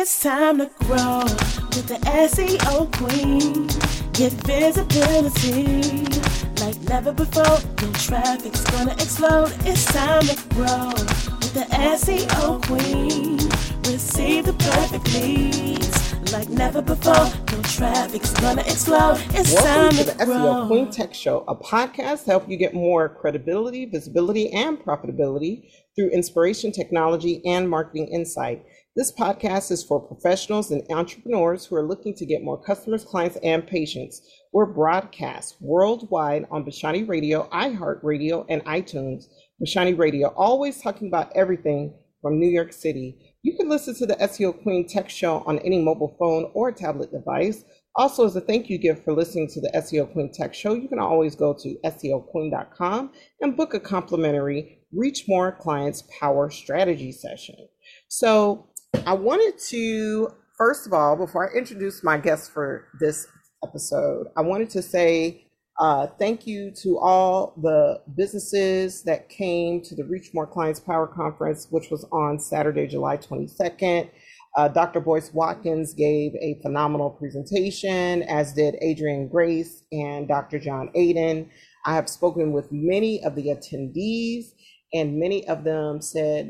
It's time to grow with the SEO queen. Get visibility like never before. Your traffic's gonna explode. It's time to grow with the SEO queen. Receive the perfect leads like never before. Your traffic's gonna explode. It's Welcome time to the grow. SEO Queen Tech Show, a podcast to help you get more credibility, visibility, and profitability through inspiration, technology, and marketing insight. This podcast is for professionals and entrepreneurs who are looking to get more customers, clients, and patients. We're broadcast worldwide on Bashani Radio, iHeartRadio, and iTunes. Bashani Radio, always talking about everything from New York City. You can listen to the SEO Queen Tech Show on any mobile phone or tablet device. Also, as a thank you gift for listening to the SEO Queen Tech Show, you can always go to SEOqueen.com and book a complimentary Reach More Clients Power Strategy session. So I wanted to, first of all, before I introduce my guest for this episode, I wanted to say thank you to all the businesses that came to the Reach More Clients Power Conference, which was on Saturday, July 22nd. Dr. Boyce Watkins gave a phenomenal presentation, as did Adrian Grace and Dr. John Aiden. I have spoken with many of the attendees, and many of them said,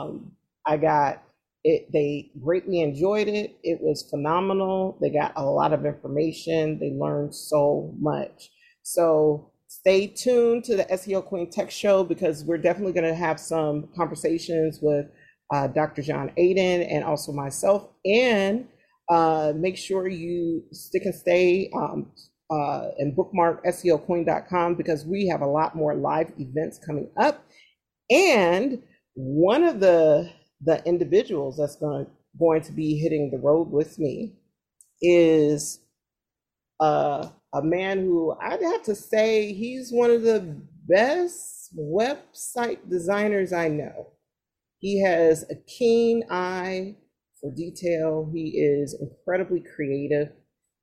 they greatly enjoyed it. It was phenomenal. They got a lot of information. They learned so much. So stay tuned to the SEO Queen Tech Show, because we're definitely going to have some conversations with Dr. John Aiden and also myself. And make sure you stick and stay and bookmark SEOqueen.com, because we have a lot more live events coming up. And one of the individuals that's going to be hitting the road with me is a man who I'd have to say he's one of the best website designers I know. He has a keen eye for detail. He is incredibly creative.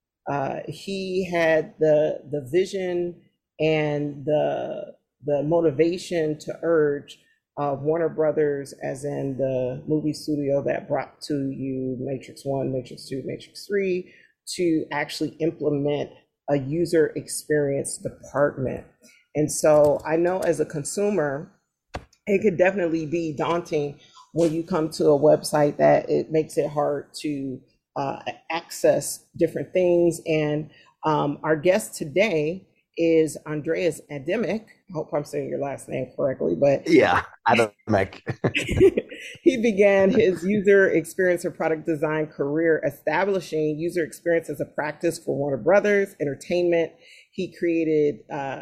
He had the vision and the motivation to urge Warner Brothers, as in the movie studio that brought to you Matrix 1, Matrix 2, Matrix 3, to actually implement a user experience department. And so I know as a consumer, it could definitely be daunting when you come to a website that it makes it hard to access different things. And our guest today is Andreas Adamic. I hope I'm saying your last name correctly, but yeah, Adamic. He began his user experience and product design career establishing user experience as a practice for Warner Brothers Entertainment. He created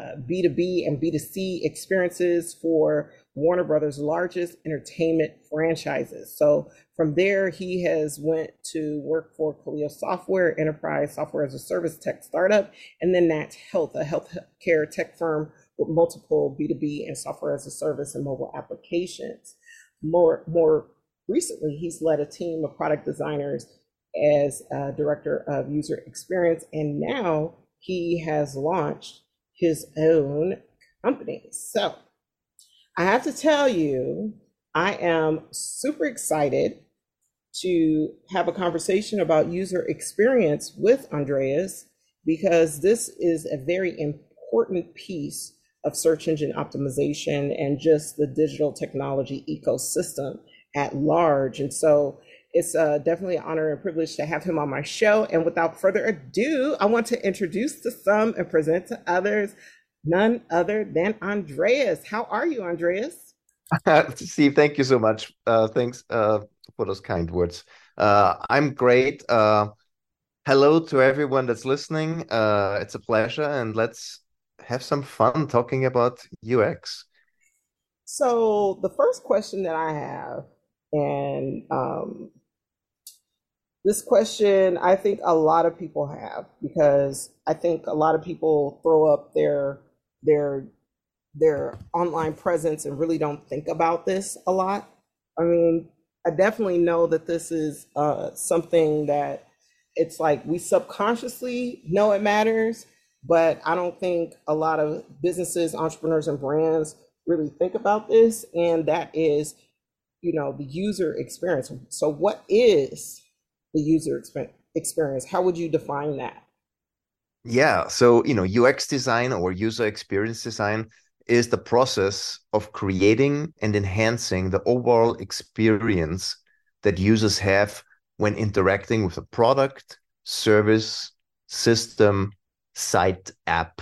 B2B and B2C experiences for Warner Brothers' largest entertainment franchises. So from there, he has went to work for Coolio Software, enterprise software as a service tech startup, and then Nat Health, a healthcare tech firm with multiple B2B and software as a service and mobile applications. More recently, he's led a team of product designers as director of user experience, and now he has launched his own company. So I have to tell you, I am super excited to have a conversation about user experience with Andreas, because this is a very important piece of search engine optimization and just the digital technology ecosystem at large. And so it's definitely an honor and privilege to have him on my show. And without further ado, I want to introduce to some and present to others none other than Andreas. How are you, Andreas? Steve, thank you so much. Thanks for those kind words. I'm great. Hello to everyone that's listening. It's a pleasure, and let's have some fun talking about UX. So the first question that I have, and this question I think a lot of people have, because I think a lot of people throw up their online presence and really don't think about this a lot. I mean, I definitely know that this is something that it's like we subconsciously know it matters, but I don't think a lot of businesses, entrepreneurs, and brands really think about this, and that is, the user experience. So what is the user experience? How would you define that? Yeah, so UX design or user experience design is the process of creating and enhancing the overall experience that users have when interacting with a product, service, system, site, app,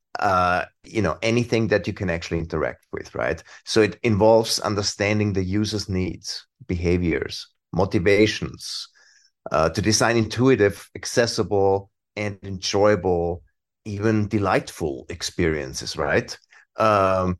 anything that you can actually interact with, right? So it involves understanding the user's needs, behaviors, motivations, to design intuitive, accessible, and enjoyable, even delightful experiences, right? Um,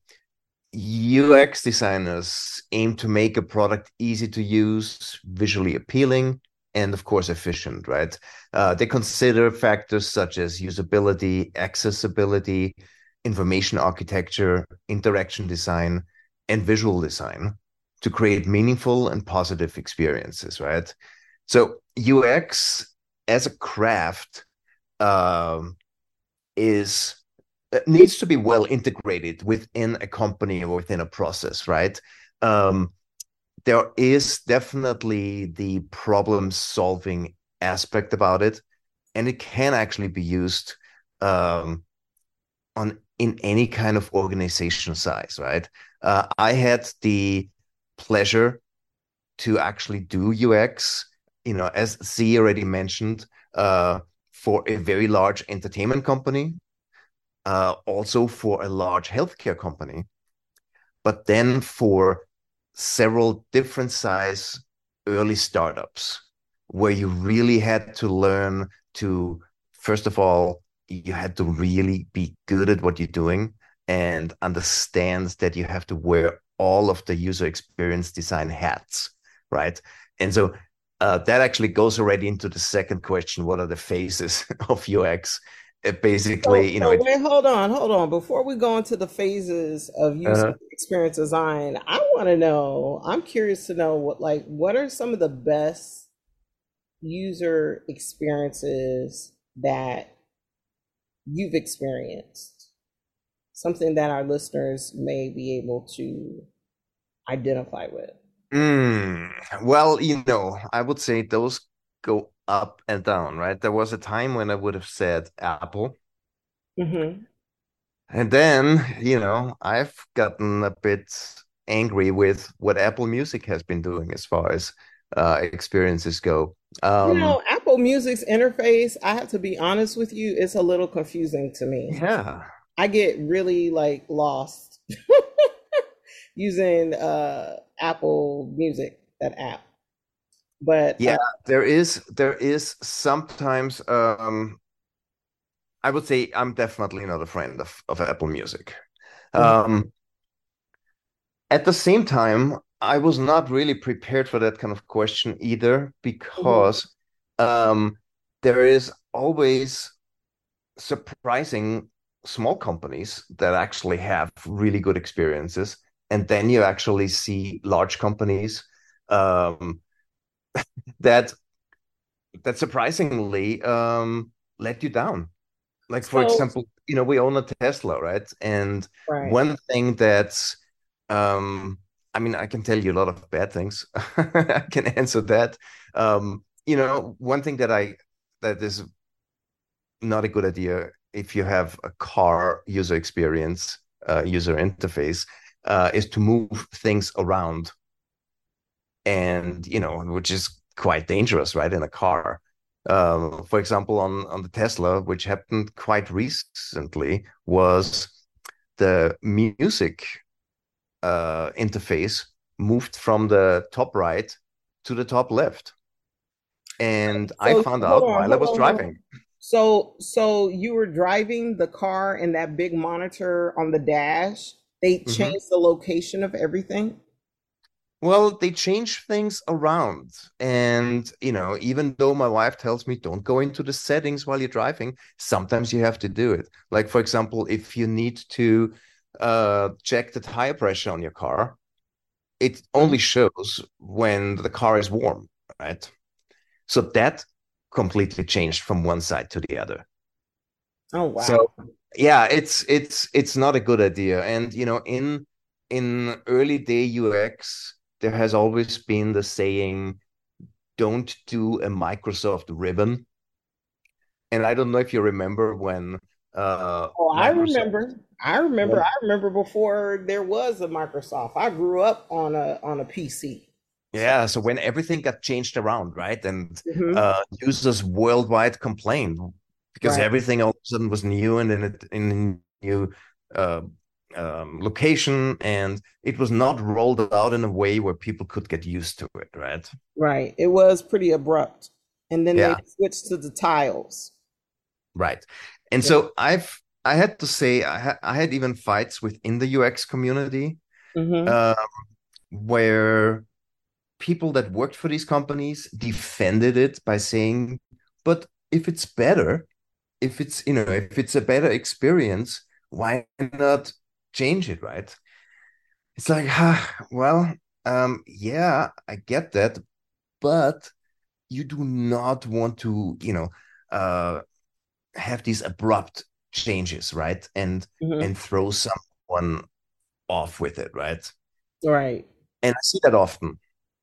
UX designers aim to make a product easy to use, visually appealing, and of course efficient, right? They consider factors such as usability, accessibility, information architecture, interaction design, and visual design to create meaningful and positive experiences, right? So UX as a craft um, is needs to be well integrated within a company or within a process, right? Um, there is definitely the problem solving aspect about it, and it can actually be used um, on in any kind of organization size, right? I had the pleasure to actually do UX, as Z already mentioned, for a very large entertainment company, also for a large healthcare company, but then for several different size early startups where you really had to learn to, first of all, you had to really be good at what you're doing and understand that you have to wear all of the user experience design hats, right? And so that actually goes already into the second question: what are the phases of UX? Basically, So wait, hold on. Before we go into the phases of user uh, experience design, I want to know, I'm curious to know what are some of the best user experiences that you've experienced? Something that our listeners may be able to identify with. well, I would say those go up and down, right? There was a time when I would have said Apple. Hmm. And then, I've gotten a bit angry with what Apple Music has been doing as far as experiences go. Apple Music's interface, I have to be honest with you, it's a little confusing to me. Yeah. I get really lost using Apple Music, that app. But Yeah, there is sometimes I would say I'm definitely not a friend of Apple Music. mhm, Um, at the same time, I was not really prepared for that kind of question either, mhm. because um, there is always surprising small companies that actually have really good experiences. And then you actually see large companies um, that surprisingly let you down. Like, for So, example, we own a Tesla, right? And right. one thing that's, um, I mean, I can tell you a lot of bad things. I can answer that. One thing that is not a good idea if you have a car user experience, user interface, is to move things around, and which is quite dangerous, right, in a car. For example, on the Tesla, which happened quite recently, was the music interface moved from the top right to the top left, and I So found hold out on, while I hold was on, hold on. driving. So you were driving the car and that big monitor on the dash, they Mhm. changed the location of everything? Well, they change things around. And, even though my wife tells me don't go into the settings while you're driving, sometimes you have to do it. Like, for example, if you need to check the tire pressure on your car, it Mhm. only shows when the car is warm, right? So that completely changed from one side to the other. Oh So wow. yeah, it's not a good idea. And in early day UX, there has always been the saying, don't do a Microsoft ribbon. And I don't know if you remember when Oh, I Microsoft, remember. I remember. when, I remember before there was a Microsoft. I grew up on a PC. So, yeah, so when everything got changed around, right? And mhm, users worldwide complained because right, everything all of a sudden was new and in a new uh, location, and it was not rolled out in a way where people could get used to it, right? right. It was pretty abrupt, and then they Yeah, switched to the tiles. right. And Yeah. so I had to say I had even fights within the UX community Hmm. uh, where people that worked for these companies defended it by saying, but if it's better, if it's, if it's a better experience, why not change it, right? It's like, well, yeah, I get that, but you do not want to, uh, have these abrupt changes, right? And Hmm. throw someone off with it, right? Right. And I see that often,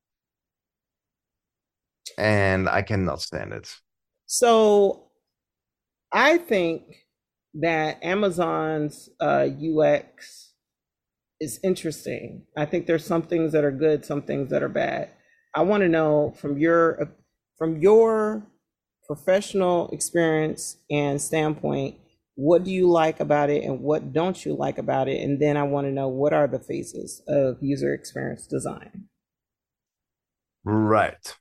and I cannot stand it. So I think that Amazon's UX is interesting. I think there's some things that are good, some things that are bad. I want to know from your professional experience and standpoint, what do you like about it and what don't you like about it? And then I want to know what are the phases of user experience design. Right.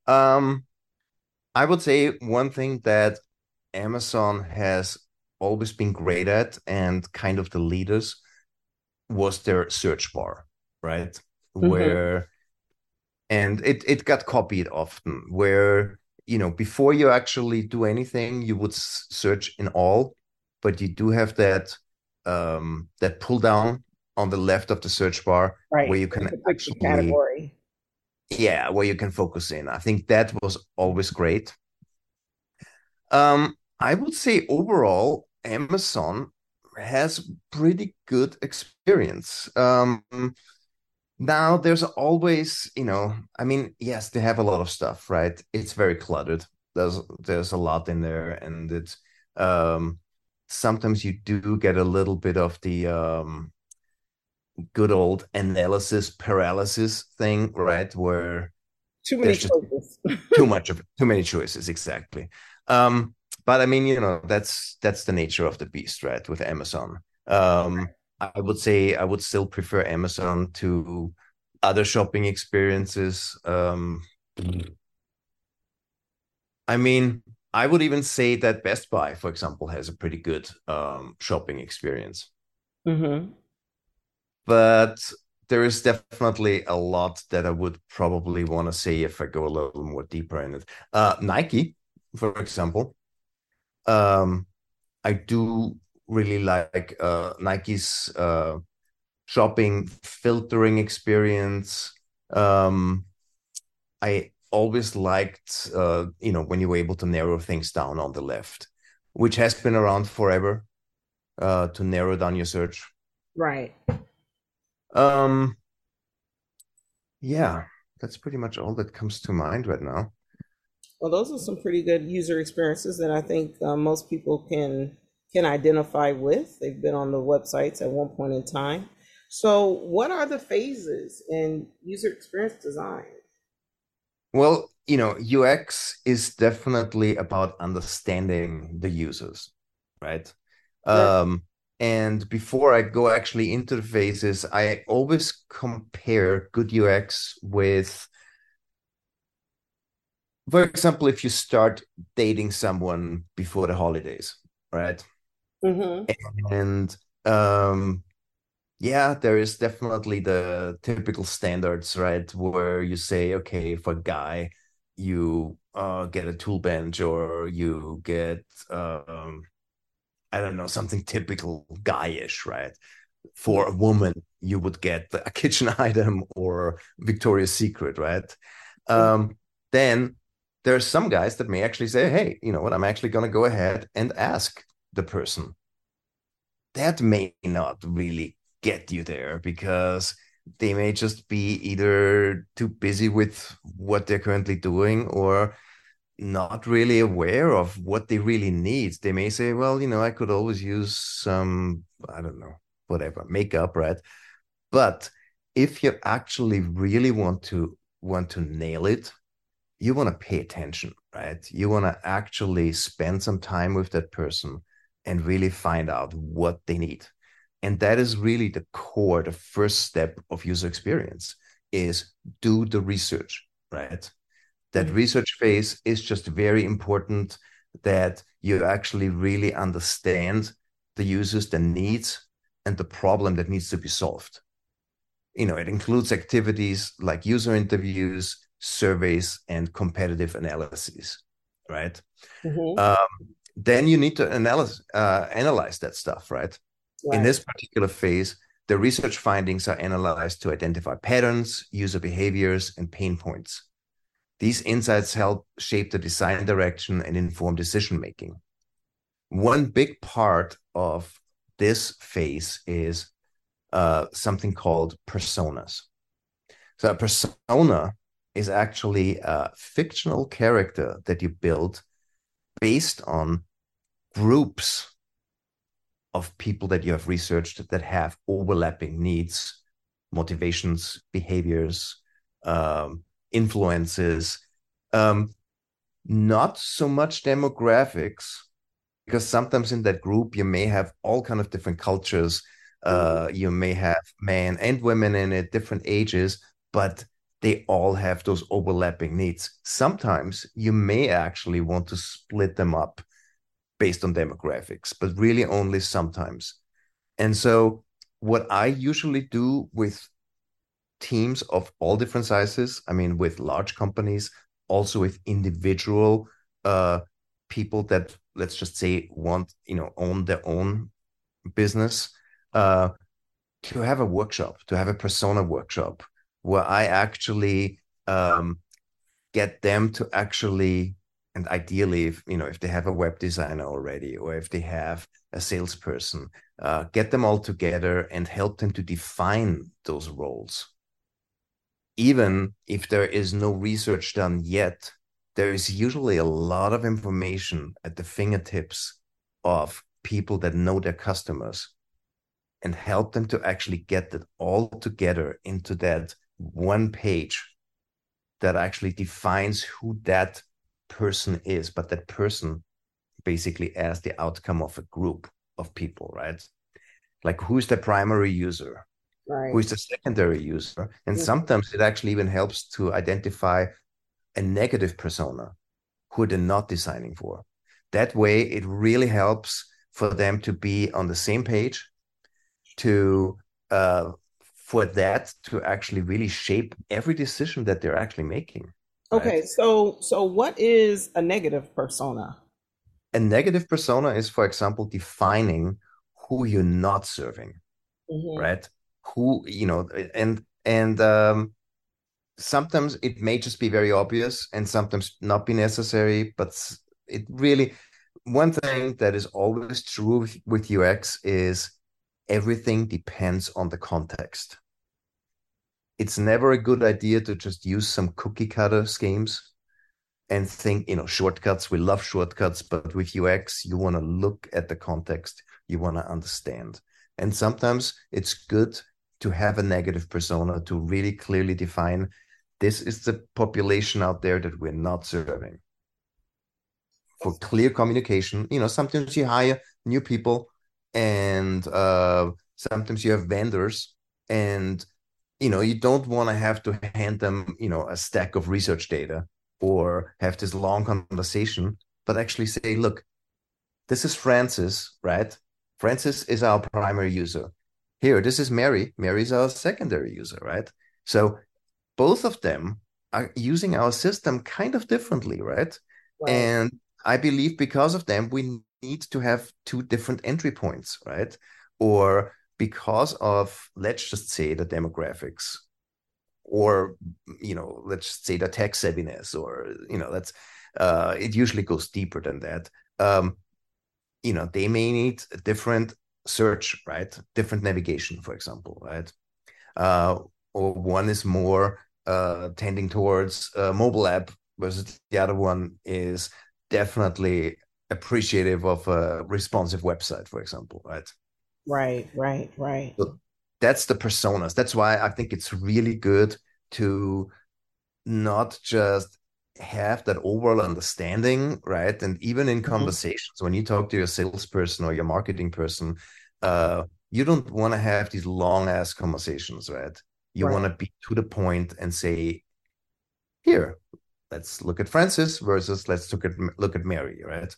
I would say one thing that Amazon has always been great at and kind of the leaders was their search bar, right? Hmm. Where and it got copied often, where before you actually do anything, you would search in all, but you do have that pull down on the left of the search bar where Right. you can To pick the actually, category. yeah, where you can focus in. I think that was always great. I would say overall, Amazon has pretty good experience. Now there's always, I mean, yes, they have a lot of stuff, right? It's very cluttered. There's a lot in there, and it's um sometimes you do get a little bit of the good old analysis paralysis thing, right? Where Too many there's just choices. too many choices, exactly. Um, but I mean, that's the nature of the beast, right? With Amazon. I would say I would still prefer Amazon to other shopping experiences. I mean, I would even say that Best Buy, for example, has a pretty good shopping experience. Hmm. But there is definitely a lot that I would probably want to say if I go a little more deeper in it. Nike, for example, um, I do really like Nike's shopping filtering experience. Um, I always liked, when you were able to narrow things down on the left, which has been around forever, to narrow down your search. Right. Um, yeah, that's pretty much all that comes to mind right now. Well, those are some pretty good user experiences that I think most people can identify with. They've been on the websites at one point in time. So, what are the phases in user experience design? Well, UX is definitely about understanding the users, right? Right. Um, and before I go actually into the phases, I always compare good UX with, for example, if you start dating someone before the holidays, right? Mm-hmm. And um, yeah, there is definitely the typical standards, right? Where you say, okay, for a guy, you get a tool bench or you get, I don't know, something typical guyish, right? For a woman, you would get a kitchen item or Victoria's Secret, right? Um, then there's some guys that may actually say, hey, you know what? I'm actually going to go ahead and ask the person. That may not really get you there because they may just be either too busy with what they're currently doing or not really aware of what they really need. They may say, well, I could always use some, I don't know, whatever, makeup, right? But if you actually really want to nail it, you want to pay attention, right? You want to actually spend some time with that person and really find out what they need. And that is really the core, the first step of user experience is do the research, right? That research phase is just very important, that you actually really understand the users, the needs, and the problem that needs to be solved. It includes activities like user interviews, surveys, and competitive analyses, right? Then you need to analyze that stuff, right? In this particular phase, the research findings are analyzed to identify patterns, user behaviors, and pain points. These insights help shape the design direction and inform decision making. One big part of this phase is something called personas. So a persona is actually a fictional character that you build based on groups of people that you have researched that have overlapping needs, motivations, behaviors, influences, not so much demographics, because sometimes in that group you may have all kind of different cultures. You may have men and women in it, different ages, but they all have those overlapping needs. Sometimes you may actually want to split them up based on demographics, but really only sometimes. And so what I usually do with teams of all different sizes, I mean, with large companies, also with individual people that, let's just say, want, own their own business, to have a workshop, to have a persona workshop where I actually get them to actually, and ideally, if they have a web designer already, or if they have a salesperson, get them all together and help them to define those roles. Even if there is no research done yet, there is usually a lot of information at the fingertips of people that know their customers, and help them to actually get that all together into that one page that actually defines who that person is, but that person basically as the outcome of a group of people, right? Like, who's the primary user? Right. Who is the secondary user? And sometimes it actually even helps to identify a negative persona who they're not designing for. That way, it really helps for them to be on the same page, for that to actually really shape every decision that they're actually making. Okay, right? So what is a negative persona? A negative persona is, for example, defining who you're not serving, right? Who, and sometimes it may just be very obvious and sometimes not be necessary, but it really, one thing that is always true with UX is everything depends on the context. It's never a good idea to just use some cookie cutter schemes and think, shortcuts. We love shortcuts, but with UX, you want to look at the context. You want to understand. And sometimes it's good to have a negative persona to really clearly define, this is the population out there that we're not serving. For clear communication, sometimes you hire new people, and sometimes you have vendors, and you don't want to have to hand them a stack of research data or have this long conversation, but actually say, look, this is Francis, right? Francis is our primary user. Here, this is Mary. Mary's our secondary user, right? So both of them are using our system kind of differently, right? And I believe because of them, we need to have two different entry points, right? Or because of, let's just say, the demographics, or, let's just say the tech savviness, or, that's, it usually goes deeper than that. They may need a different search, right? Different navigation, for example, right? or one is more tending towards a mobile app versus the other one is definitely appreciative of a responsive website, for example, right? Right, right, right. So that's the personas. That's why I think it's really good to not just have that overall understanding, right? And even in Mhm. conversations, when you talk to your salesperson or your marketing person, you don't want to have these long ass conversations, right? You want Right. to be to the point and say, here, let's look at Francis versus let's look at Mary, right?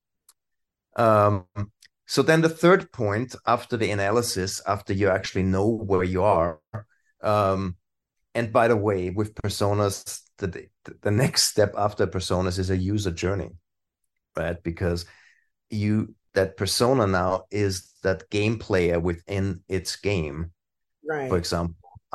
Um, so then the third point after the analysis, after you actually know where you are, um, and by the way, with personas, the next step after personas is a user journey, right? Because that persona now is that game player within its game. For Right. example,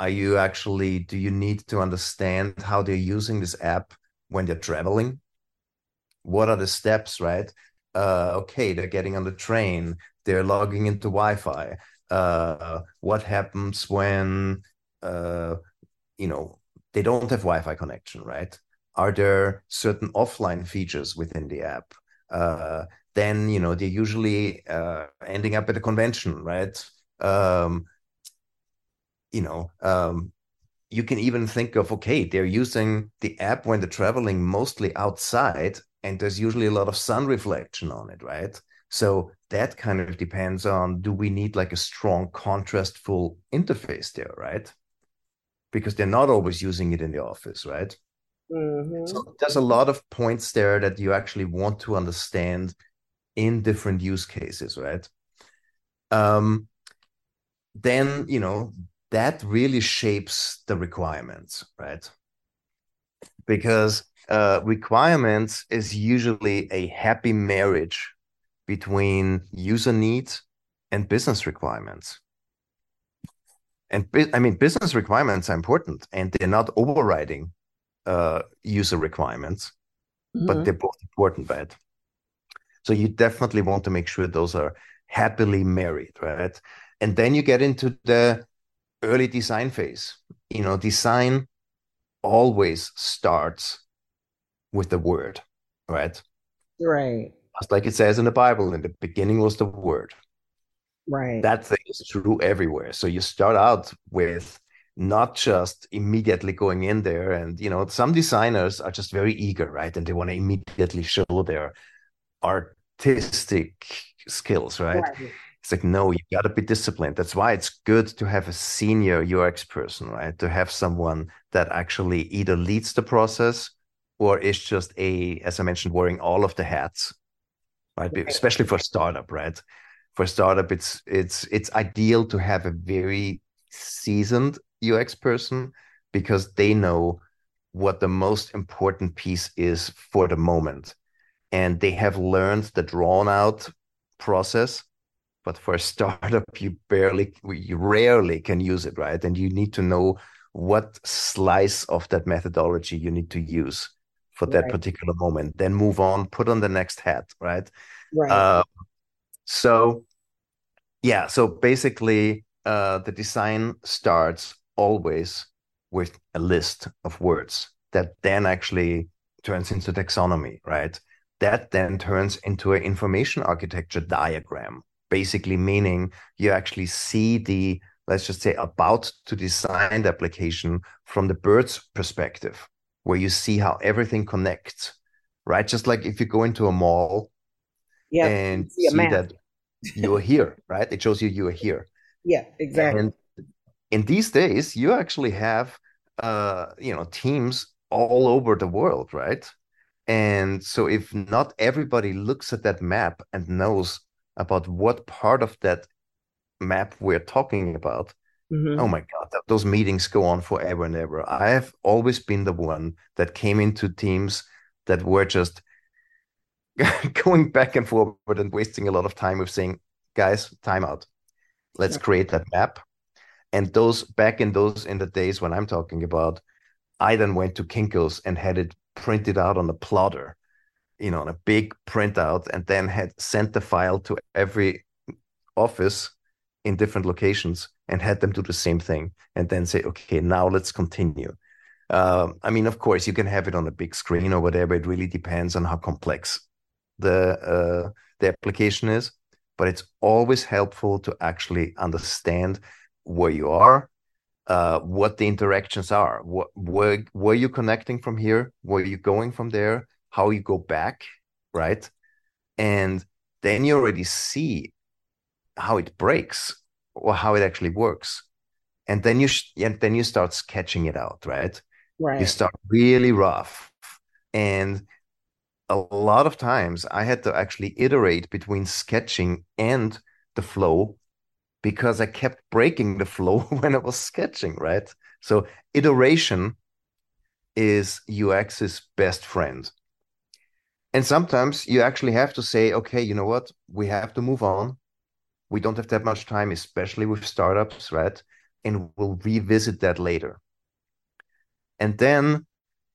do you need to understand how they're using this app when they're traveling? What are the steps, right? Okay, they're getting on the train, they're logging into Wi-Fi. What happens when uh, you know they don't have Wi-Fi connection, right? Are there certain offline features within the app? Uh, then they're usually ending up at a convention, right? Um, you know, um, you can even think of, okay, they're using the app when they're traveling mostly outside, and there's usually a lot of sun reflection on it, right? So that kind of depends on, do we need like a strong contrastful interface there, right? Because they're not always using it in the office, right? Mm-hmm. So there's a lot of points there that you actually want to understand in different use cases, right? Um, then, that really shapes the requirements, right? Because requirements is usually a happy marriage between user needs and business requirements. And I mean, business requirements are important and they're not overriding user requirements, but Mm-hmm. they're both important, right? So you definitely want to make sure those are happily married, right? And then you get into the early design phase. Design always starts with the word, right? Right. Just like it says in the Bible, in the beginning was the word. Right. That thing is true everywhere. So you start out with not just immediately going in there. And, some designers are just very eager, right? And they want to immediately show their artistic skills, right? Right. It's like, no, you got to be disciplined. That's why it's good to have a senior UX person, right? To have someone that actually either leads the process or is just as I mentioned, wearing all of the hats, right? Right. Especially for startup, right? For startup, it's ideal to have a very seasoned UX person because they know what the most important piece is for the moment, and they have learned the drawn out process. But for a startup, you rarely can use it, right? And you need to know what slice of that methodology you need to use for that Right. particular moment. Then move on, put on the next hat, right? Right. Uh, so yeah, so basically, the design starts always with a list of words that then actually turns into taxonomy, right? That then turns into an information architecture diagram, basically meaning you actually see let's just say, about to design application from the bird's perspective, where you see how everything connects, right? Just like if you go into a mall Yep. You and see a see map. that you're here, right? It shows you are here. Yeah, exactly. And in these days, you actually have teams all over the world, right? And so if not everybody looks at that map and knows about what part of that map we're talking about, oh Mm-hmm. my God, those meetings go on forever and ever. I have always been the one that came into teams that were just going back and forward and wasting a lot of time with saying, guys, time out. Let's create that map. And those back in the days when I'm talking about, I then went to Kinko's and had it printed out on a plotter, on a big printout, and then had sent the file to every office in different locations and had them do the same thing, and then say, okay, now let's continue. I mean, of course, you can have it on a big screen or whatever. It really depends on how complex the application is, but it's always helpful to actually understand where you are, what the interactions are. Where you connecting from here? Where you going from there? How you go back, right? And then you already see how it breaks or how it actually works. And then you start sketching it out, right? You Right. start really rough. And a lot of times I had to actually iterate between sketching and the flow because I kept breaking the flow when I was sketching, right? So iteration is UX's best friend. And sometimes you actually have to say, okay, you know what? We have to move on. We don't have that much time, especially with startups, right? And we'll revisit that later. And then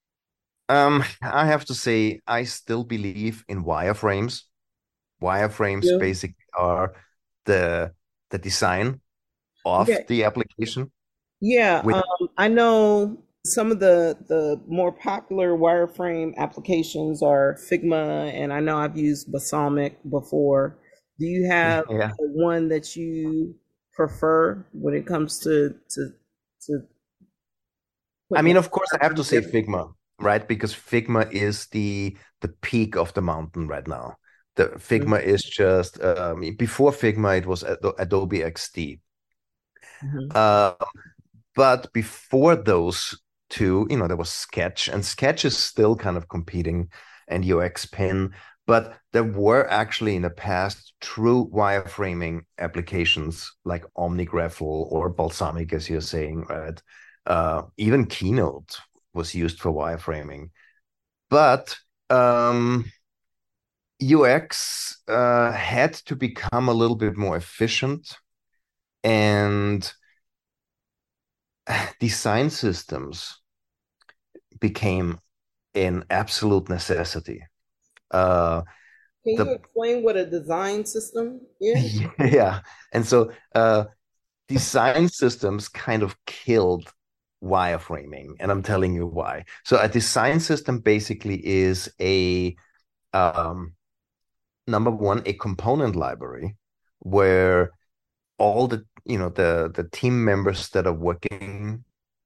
I have to say, I still believe in wireframes. Wireframes Yeah. basically are the the design of Yeah. the application Yeah. with I know some of the more popular wireframe applications are Figma, and I know I've used Balsamic before. Do you have yeah. one that you prefer when it comes to I putting mean, a of course, I have wireframe to say together? Figma, right? Because Figma is the peak of the mountain right now. The Figma is just before Figma, it was Adobe XD. Mm-hmm. Uh, but before those two, there was Sketch, and Sketch is still kind of competing, and UX Pen. But there were actually in the past true wireframing applications like OmniGraffle or Balsamic, as you're saying, right? Even Keynote was used for wireframing. But UX had to become a little bit more efficient, and design systems became an absolute necessity. Uh, Can you the explain what a design system is? yeah, and so design systems kind of killed wireframing, and I'm telling you why. So a design system basically is a um, number one, a component library where all the team members that are working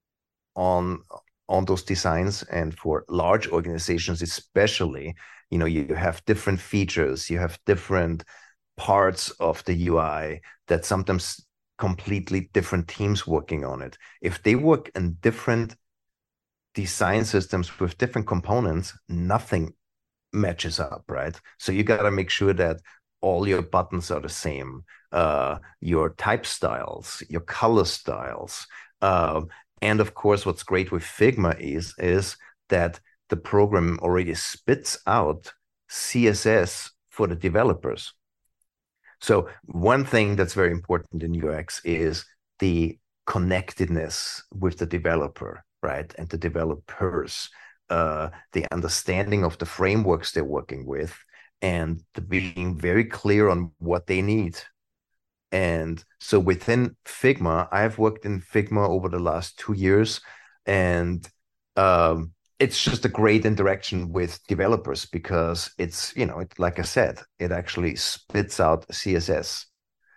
on those designs, and for large organizations especially, you have different features, you have different parts of the UI that sometimes completely different teams working on it. If they work in different design systems with different components, nothing matches up, right? So you got to make sure that all your buttons are the same, your type styles, your color styles, and of course, what's great with Figma is that the program already spits out CSS for the developers. So one thing that's very important in UX is the connectedness with the developer, right? And the developers, the understanding of the frameworks they're working with, and the being very clear on what they need. And so within Figma, I've worked in Figma over the last 2 years, and it's just a great interaction with developers because like I said, it actually spits out CSS.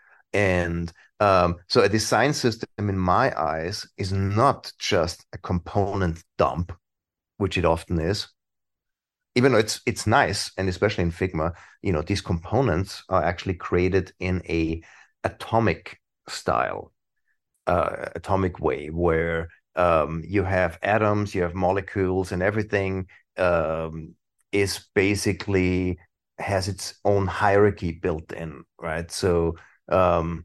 And so a design system, in my eyes, is not just a component dump, which it often is. Even though it's nice, and especially in Figma, these components are actually created in a atomic style, atomic way, where you have atoms, you have molecules, and everything is basically has its own hierarchy built in, right? So um,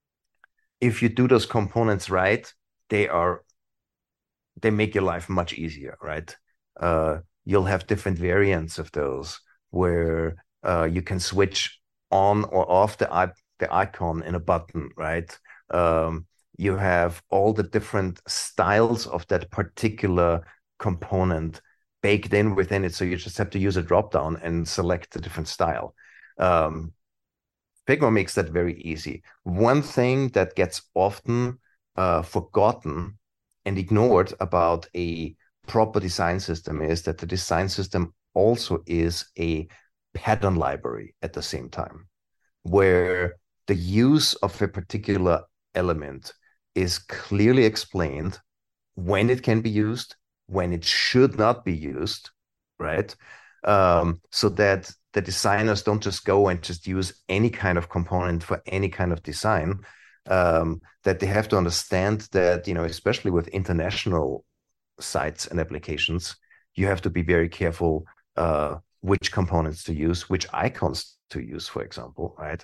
if you do those components right, they are they make your life much easier, right? You'll have different variants of those where you can switch on or off the icon in a button, right? You have all the different styles of that particular component baked in within it. So you just have to use a drop down and select a different style. Um, Figma makes that very easy. One thing that gets often forgotten and ignored about a proper design system is that the design system also is a pattern library at the same time, where the use of a particular element is clearly explained, when it can be used, when it should not be used, right? So that the designers don't just go and just use any kind of component for any kind of design. That they have to understand that, especially with international sites and applications, you have to be very careful which components to use, which icons to use, for example, right?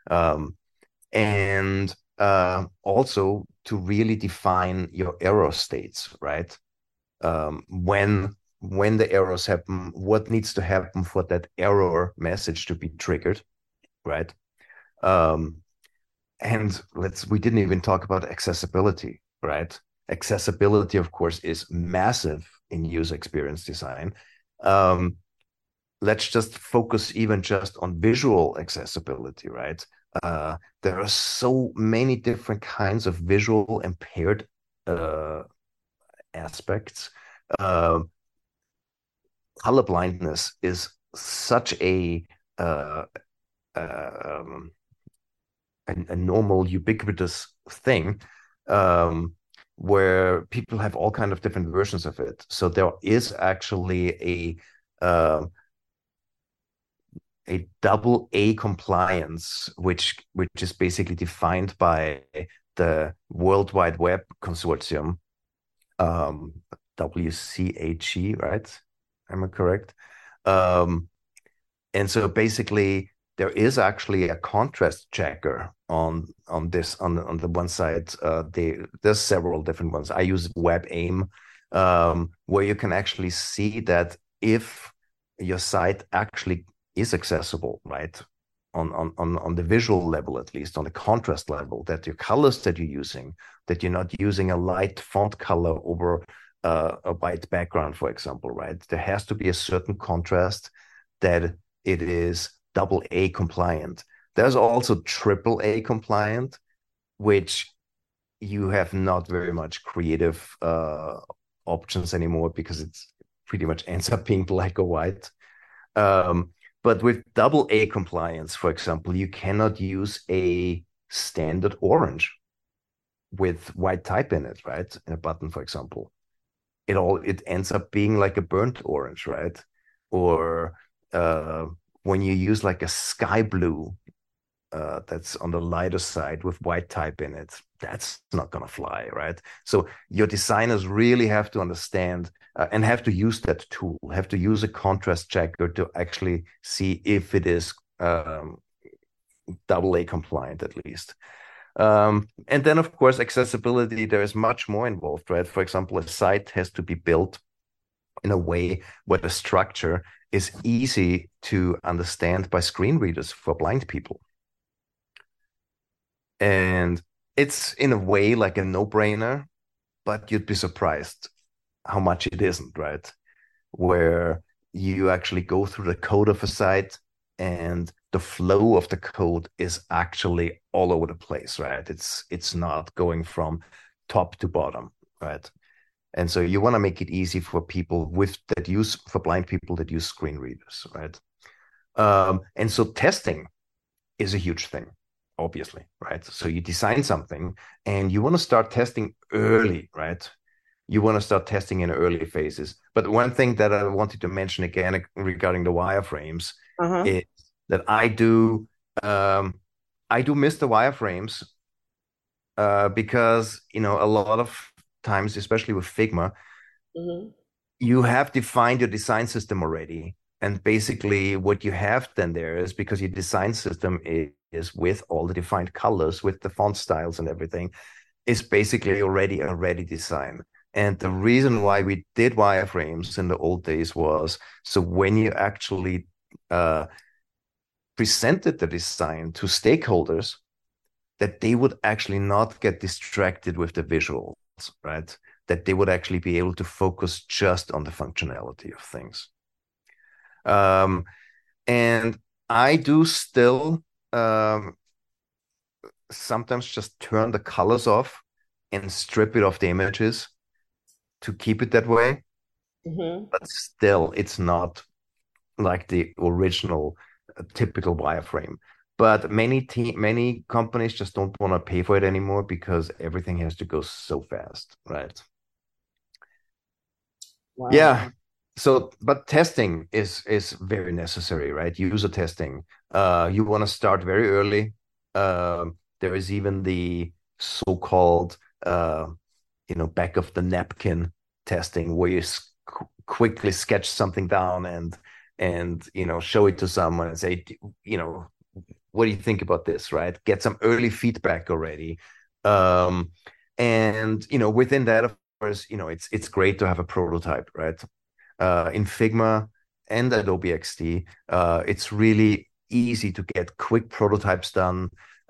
And also to really define your error states, right? When the errors happen, what needs to happen for that error message to be triggered, right? And we didn't even talk about accessibility, right? Accessibility, of course, is massive in user experience design. Let's just focus even just on visual accessibility, right? There are so many different kinds of visual impaired aspects. Color blindness is such a normal, ubiquitous thing, where people have all kind of different versions of it. So there is actually a double A compliance, which is basically defined by the World Wide Web Consortium, WCAG, right? Am I correct? And so basically, there is actually a contrast checker on this on the one side. There's several different ones. I use WebAIM, where you can actually see that if your site actually is accessible, right, on the visual level, at least on the contrast level, that your colors that you're using, that you're not using a light font color over a white background, for example, right? There has to be a certain contrast, that it is double A compliant. There's also triple A compliant, which you have not very much creative options anymore, because it's pretty much ends up being black or white. But with double A compliance, for example, you cannot use a standard orange with white type in it, right? In a button, for example. It ends up being like a burnt orange, right? Or when you use like a sky blue that's on the lighter side with white type in it, that's not going to fly, right? So your designers really have to understand and have to use that tool, have to use a contrast checker to actually see if it is double A compliant at least. And then, of course, accessibility, there is much more involved, right? For example, a site has to be built in a way where the structure is easy to understand by screen readers for blind people. And it's in a way like a no-brainer, but you'd be surprised how much it isn't, right? Where you actually go through the code of a site, and the flow of the code is actually all over the place, right? It's not going from top to bottom, right? And so you want to make it easy for people for blind people that use screen readers, right? And so testing is a huge thing, obviously, right? So you design something and you want to start testing early, right? You want to start testing in early phases. But one thing that I wanted to mention again regarding the wireframes is that I do miss the wireframes because a lot of times, especially with Figma, you have defined your design system already. And basically what you have then there is, because your design system is with all the defined colors, with the font styles and everything, is basically already a ready design. And the reason why we did wireframes in the old days was so when you actually presented the design to stakeholders, that they would actually not get distracted with the visuals, right? That they would actually be able to focus just on the functionality of things. And I do still um, sometimes just turn the colors off and strip it off the images to keep it that way. Hmm. But still, it's not like the original typical wireframe. But many companies just don't want to pay for it anymore because everything has to go so fast, right? Wow. Yeah. So, but testing is very necessary, right? User testing. You want to start very early. There is even the so-called, back of the napkin testing where you quickly sketch something down and show it to someone and say, what do you think about this, right? Get some early feedback already. Um, and within that, of course, it's great to have a prototype, right? In Figma and Adobe XD, it's really easy to get quick prototypes done,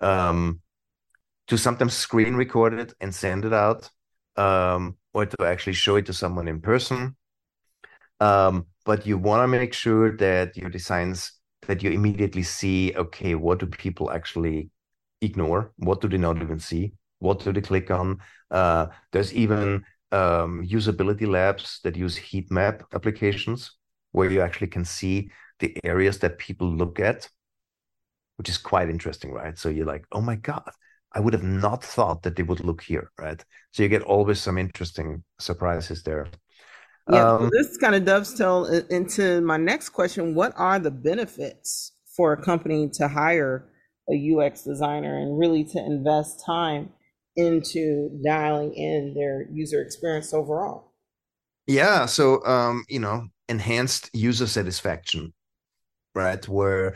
to sometimes screen record it and send it out, or to actually show it to someone in person. But you want to make sure that your designs, that you immediately see, okay, what do people actually ignore? What do they not even see? What do they click on? There's even usability labs that use heat map applications where you actually can see the areas that people look at, which is quite interesting, right? So you're like, oh my God, I would have not thought that they would look here, right? So you get always some interesting surprises there. Yeah, so Um, this kind of dovetail into my next question. What are the benefits for a company to hire a UX designer and really to invest time into dialing in their user experience overall? yeah, so enhanced user satisfaction, right? Where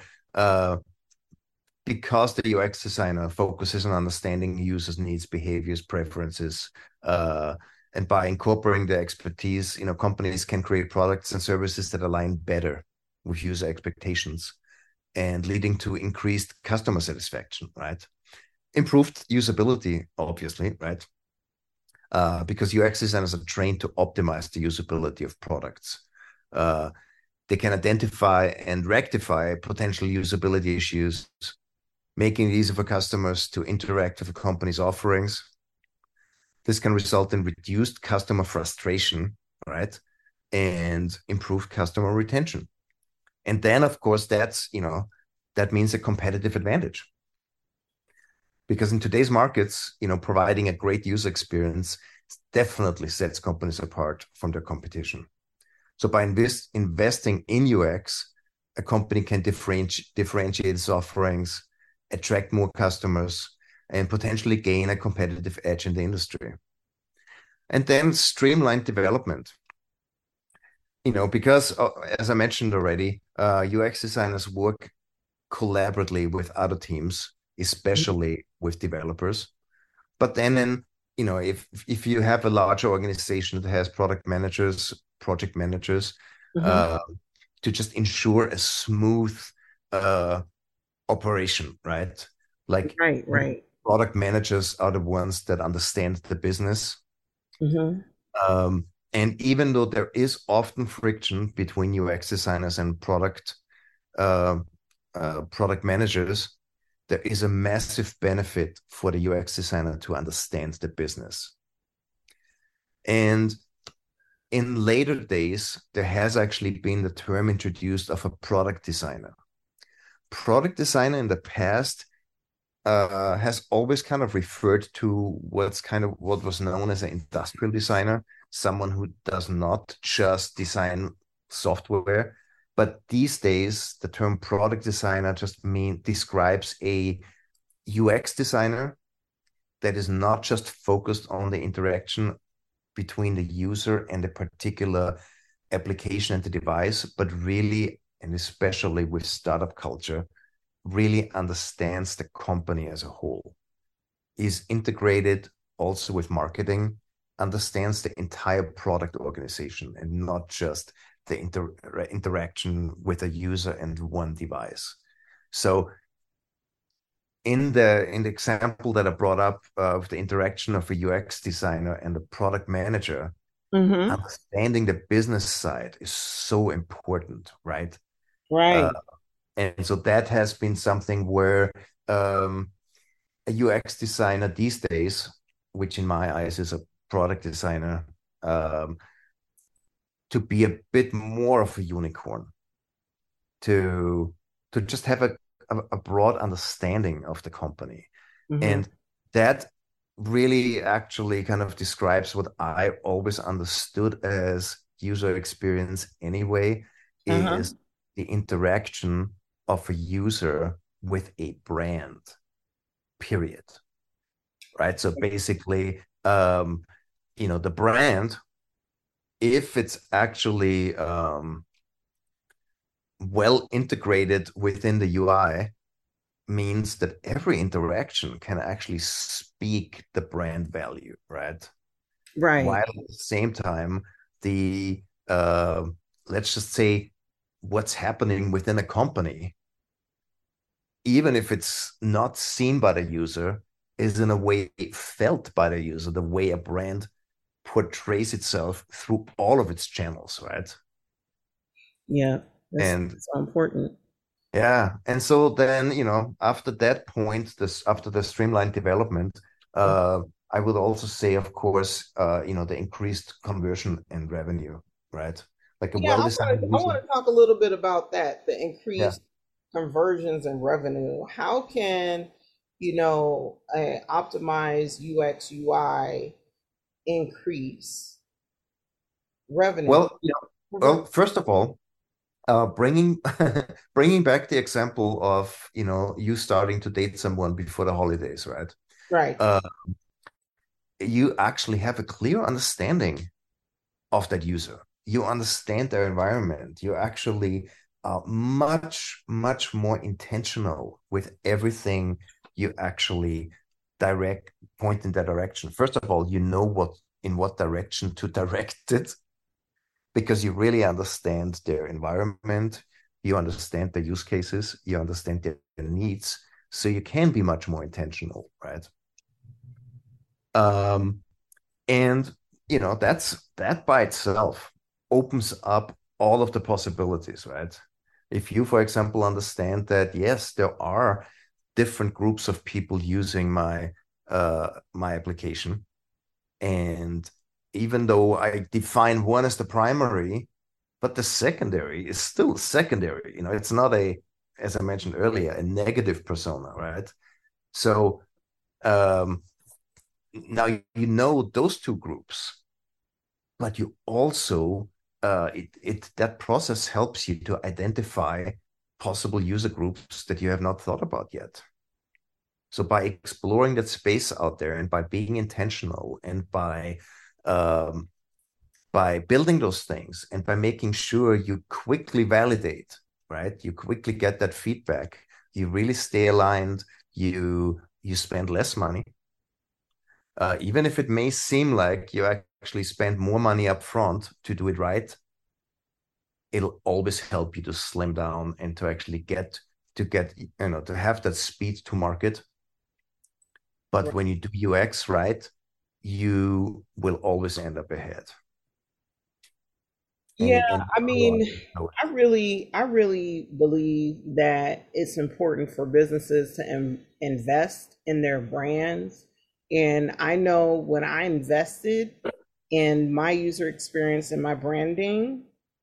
because the UX designer focuses on understanding users' needs, behaviors, preferences, and by incorporating their expertise, companies can create products and services that align better with user expectations and leading to increased customer satisfaction, right? Improved usability, obviously, right? Because UX designers are trained to optimize the usability of products. Uh, they can identify and rectify potential usability issues, making it easy for customers to interact with the company's offerings. This can result in reduced customer frustration, right? And improved customer retention. And then, of course, that means a competitive advantage. Because in today's markets, providing a great user experience definitely sets companies apart from their competition. So by investing in UX, a company can differentiate its offerings, attract more customers, and potentially gain a competitive edge in the industry. And then streamlined development. Because as I mentioned already, UX designers work collaboratively with other teams, especially with developers. But then, if you have a larger organization that has product managers, project managers, Mm-hmm. uh, to just ensure a smooth uh, operation, right? Like Right, right. product managers are the ones that understand the business. Mm-hmm. And even though there is often friction between UX designers and uh, product managers, there is a massive benefit for the UX designer to understand the business. And in later days, there has actually been the term introduced of a product designer. Product designer in the past has always kind of referred to what was known as an industrial designer, someone who does not just design software. But these days, the term product designer just describes a UX designer that is not just focused on the interaction between the user and a particular application and the device, but really, and especially with startup culture, really understands the company as a whole, is integrated also with marketing, understands the entire product organization and not just the interaction with a user and one device. So in the example that I brought up of the interaction of a UX designer and a product manager, Mm-hmm. understanding the business side is so important, right? Uh, Right. And so that has been something where a UX designer these days, which in my eyes is a product designer, um, to be a bit more of a unicorn, to just have a broad understanding of the company. Mm-hmm. And that really actually kind of describes what I always understood as user experience anyway, Uh-huh. is the interaction of a user with a brand, period. Right. So basically, the brand, if it's actually well integrated within the UI, means that every interaction can actually speak the brand value, right? Right. While at the same time, the let's just say what's happening within a company, even if it's not seen by the user, is in a way felt by the user, the way a brand portrays itself through all of its channels, right? Yeah. That's And so important. yeah, and so then, after that point, after the streamlined development, uh, I would also say, of course, the increased conversion and revenue, right? Like a Yeah, well-designed I user. want to talk a little bit about that, the Yeah. increased conversions and revenue. How can, a optimized UX UI increase revenue? Well, first of all, bringing bringing back the example of you starting to date someone before the holidays, right? Right. Uh, you actually have a clear understanding of that user. You understand their environment. You actually are much, much more intentional with everything you actually direct, point in that direction. First of all, you know in what direction to direct it because you really understand their environment, you understand their use cases, you understand their needs. So you can be much more intentional, right? Um, and that by itself opens up all of the possibilities, right? If you, for example, understand that yes, there are different groups of people using my application, and even though I define one as the primary, but the secondary is still secondary. It's not as I mentioned earlier, a negative persona, right? So um, now those two groups, but you also that process helps you to identify possible user groups that you have not thought about yet. So by exploring that space out there and by being intentional and by building those things and by making sure you quickly validate, right? You quickly get that feedback. You really stay aligned. You spend less money, even if it may seem like you actually spend more money up front to do it right. It'll always help you to slim down and to actually to have that speed to market. But when you do UX right, you will always end up ahead. Yeah, And I mean, I really believe that it's important for businesses to invest in their brands. And I know when I invested in my user experience and my branding,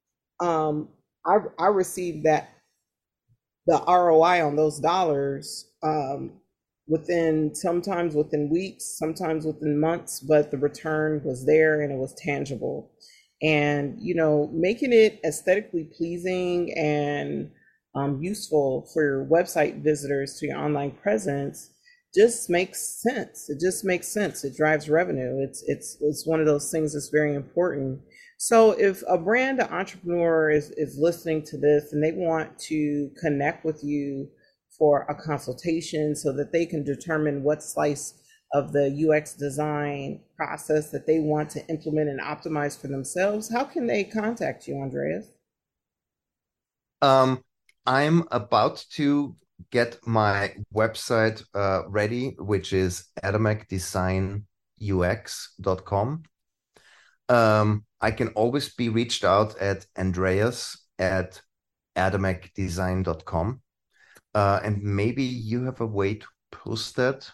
I received the ROI on those dollars sometimes within weeks, sometimes within months, but the return was there and it was tangible. And, making it aesthetically pleasing and useful for your website visitors to your online presence just makes sense. It just makes sense. It drives revenue. It's one of those things that's very important. So if a brand entrepreneur is listening to this and they want to connect with you for a consultation so that they can determine what slice of the UX design process that they want to implement and optimize for themselves, how can they contact you, Andreas? I'm about to get my website ready, which is adamecdesignux.com. I can always be reached out at Andreas at adamecdesign.com. And maybe you have a way to post that.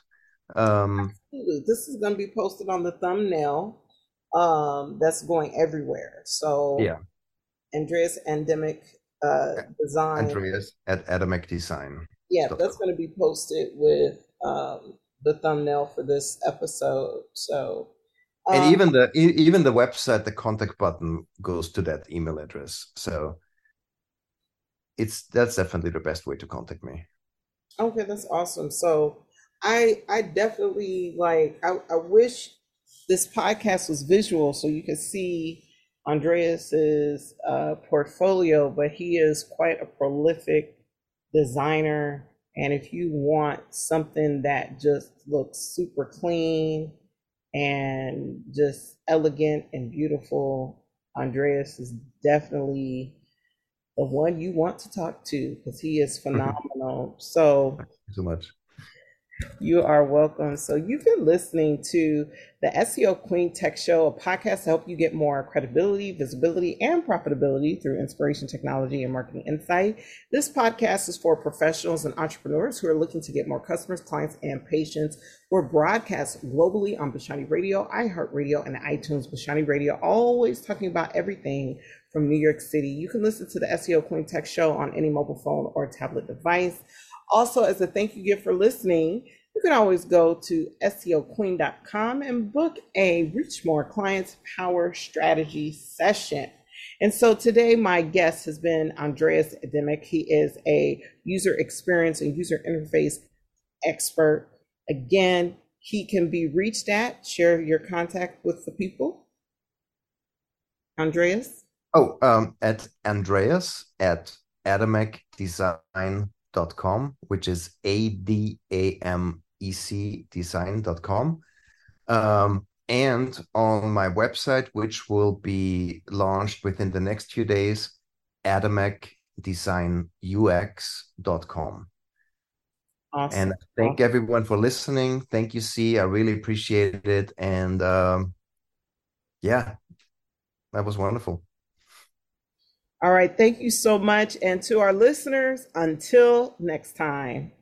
This is going to be posted on the thumbnail. That's going everywhere. So Yeah, Andreas Endemic Design. Andreas at Adamec Design. Yeah, that's going to be posted with the thumbnail for this episode. So and even the website, the contact button goes to that email address. So that's definitely the best way to contact me. Okay, that's awesome. So I definitely I wish this podcast was visual so you could see Andreas's portfolio, but he is quite a prolific designer. And if you want something that just looks super clean and just elegant and beautiful, Andreas is definitely the one you want to talk to because he is phenomenal. So thank you so much. You are welcome. So you've been listening to the SEO Queen Tech Show, a podcast to help you get more credibility, visibility, and profitability through inspiration, technology, and marketing insight. This podcast is for professionals and entrepreneurs who are looking to get more customers, clients, and patients. We're broadcast globally on Bashani Radio, iHeartRadio, and iTunes. Bashani Radio, always talking about everything from New York City. You can listen to the SEO Queen Tech Show on any mobile phone or tablet device. Also, as a thank you gift for listening, you can always go to SEOqueen.com and book a Reach More Clients Power Strategy session. And so today, my guest has been Andreas Endemic. He is a user experience and user interface expert. Again, he can be reached at, share your contact with the people. Andreas? At Andreas at adamecdesign.com, which is ADAMEC design.com. And on my website, which will be launched within the next few days, adamecdesignux.com. Awesome. And thank everyone for listening. Thank you, C. I really appreciate it. And yeah, that was wonderful. All right. Thank you so much. And to our listeners, until next time.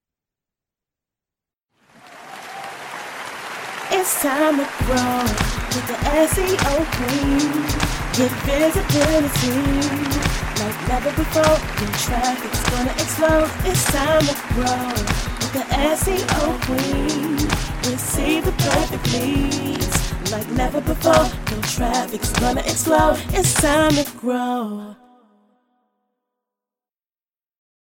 It's time to grow with the SEO Queen. Get visibility like never before. Your traffic's gonna explode. It's time to grow with the SEO Queen. Receive the perfect leads like never before. Your traffic's gonna explode. It's time to grow.